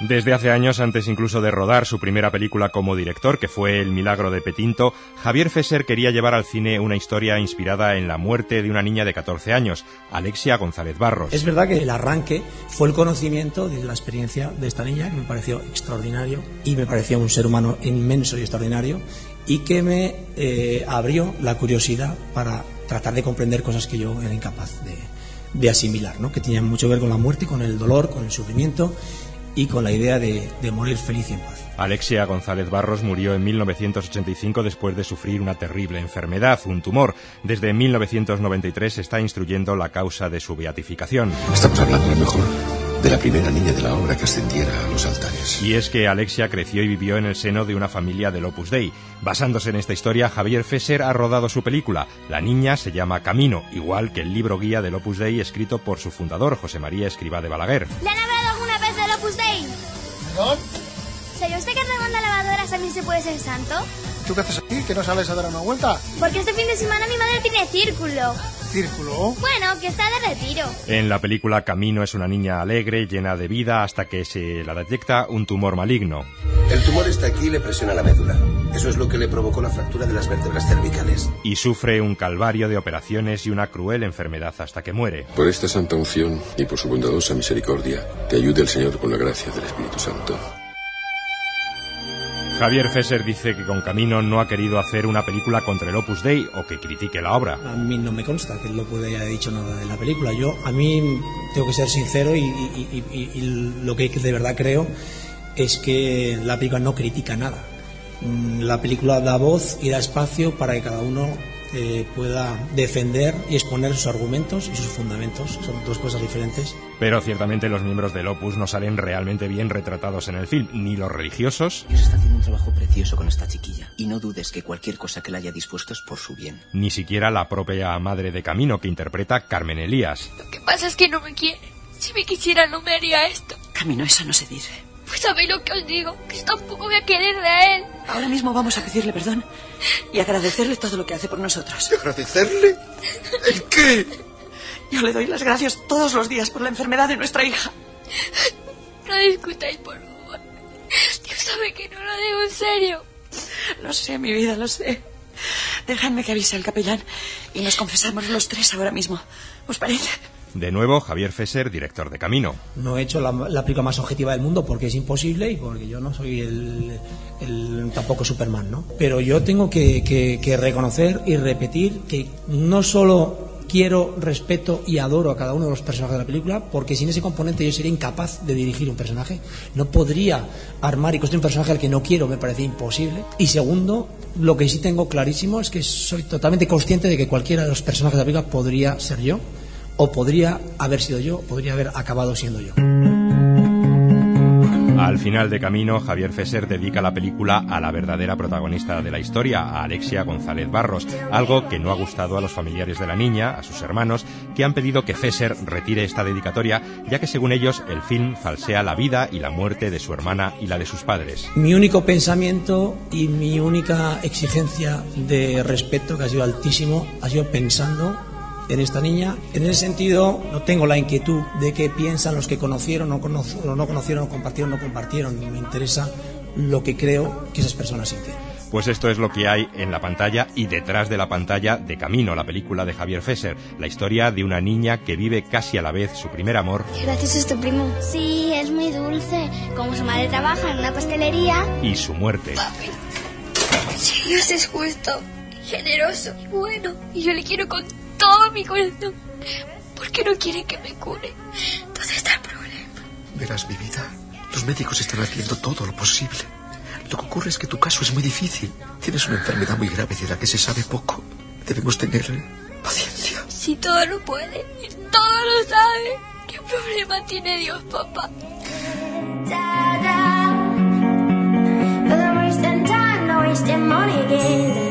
Desde hace años, antes incluso de rodar su primera película como director, que fue El milagro de Petinto, Javier Fesser quería llevar al cine una historia inspirada en la muerte de una niña de 14 años, Alexia González Barros. Es verdad que el arranque fue el conocimiento de la experiencia de esta niña, que me pareció extraordinario y me pareció un ser humano inmenso y extraordinario, y que me abrió la curiosidad para tratar de comprender cosas que yo era incapaz de asimilar, ¿no? Que tenían mucho que ver con la muerte, con el dolor, con el sufrimiento y con la idea de morir feliz y en paz. Alexia González Barros murió en 1985 después de sufrir una terrible enfermedad, un tumor. Desde 1993 se está instruyendo la causa de su beatificación. Estamos hablando a lo mejor de la primera niña de la obra que ascendiera a los altares. Y es que Alexia creció y vivió en el seno de una familia del Opus Dei. Basándose en esta historia, Javier Fesser ha rodado su película. La niña se llama Camino, igual que el libro guía del Opus Dei escrito por su fundador, José María Escrivá de Balaguer. ¿Le han hablado alguna vez del Opus Dei? ¿Perdón? ¿Sabe usted que remando lavadoras también se puede ser santo? ¿Tú qué haces aquí? ¿Que no sales a dar una vuelta? Porque este fin de semana mi madre tiene círculo. ¿Círculo? Bueno, que está de retiro. En la película Camino es una niña alegre, llena de vida, hasta que se la detecta un tumor maligno. El tumor está aquí y le presiona la médula. Eso es lo que le provocó la fractura de las vértebras cervicales. Y sufre un calvario de operaciones y una cruel enfermedad hasta que muere. Por esta santa unción y por su bondadosa misericordia, te ayude el Señor con la gracia del Espíritu Santo. Javier Fesser dice que con Camino no ha querido hacer una película contra el Opus Dei o que critique la obra. A mí no me consta que el Opus Dei haya dicho nada de la película. A mí tengo que ser sincero y lo que de verdad creo es que la película no critica nada. La película da voz y da espacio para que cada uno pueda defender y exponer sus argumentos y sus fundamentos. Son dos cosas diferentes. Pero ciertamente los miembros del Opus no salen realmente bien retratados en el film, ni los religiosos. Dios está haciendo un trabajo precioso con esta chiquilla, y no dudes que cualquier cosa que le haya dispuesto es por su bien. Ni siquiera la propia madre de Camino, que interpreta Carmen Elías. Lo que pasa es que no me quiere. Si me quisiera no me haría esto. Camino, eso no se dice. Pues sabéis lo que os digo, que tampoco voy a quererle a él. Ahora mismo vamos a pedirle perdón y agradecerle todo lo que hace por nosotros. ¿Agradecerle? ¿El qué? Yo le doy las gracias todos los días por la enfermedad de nuestra hija. No discutáis, por favor. Dios sabe que no lo digo en serio. Lo sé, mi vida, lo sé. Dejadme que avise al capellán y nos confesamos los tres ahora mismo. ¿Os parece? De nuevo, Javier Fesser, director de Camino. No he hecho la película más objetiva del mundo porque es imposible y porque yo no soy tampoco Superman, ¿no? Pero yo tengo que reconocer y repetir que no solo quiero, respeto y adoro a cada uno de los personajes de la película, porque sin ese componente yo sería incapaz de dirigir un personaje. No podría armar y construir un personaje al que no quiero, me parece imposible. Y segundo, lo que sí tengo clarísimo es que soy totalmente consciente de que cualquiera de los personajes de la película podría ser yo, o podría haber sido yo, podría haber acabado siendo yo. Al final de Camino, Javier Fesser dedica la película a la verdadera protagonista de la historia, a Alexia González Barros, algo que no ha gustado a los familiares de la niña, a sus hermanos, que han pedido que Fesser retire esta dedicatoria, ya que según ellos el film falsea la vida y la muerte de su hermana y la de sus padres. Mi único pensamiento y mi única exigencia de respeto, que ha sido altísimo, ha sido pensando en esta niña. En ese sentido, no tengo la inquietud de qué piensan los que conocieron o no conocieron, o compartieron o no compartieron. Me interesa lo que creo que esas personas sienten. Pues esto es lo que hay en la pantalla y detrás de la pantalla de Camino, la película de Javier Fesser, la historia de una niña que vive casi a la vez su primer amor. ¿Qué gracioso es tu primo? Sí, es muy dulce. Como su madre trabaja en una pastelería. Y su muerte. Papi, si Dios es justo, generoso y bueno, y yo le quiero con todo mi corazón, ¿por qué no quiere que me cure? ¿Dónde está el problema? Verás, mi vida, los médicos están haciendo todo lo posible. Lo que ocurre es que tu caso es muy difícil. Tienes una enfermedad muy grave de la que se sabe poco. Debemos tener paciencia. Si todo lo puede, y todo lo sabe, ¿qué problema tiene Dios, papá? Da, da. But the waste and time, no wasting money again.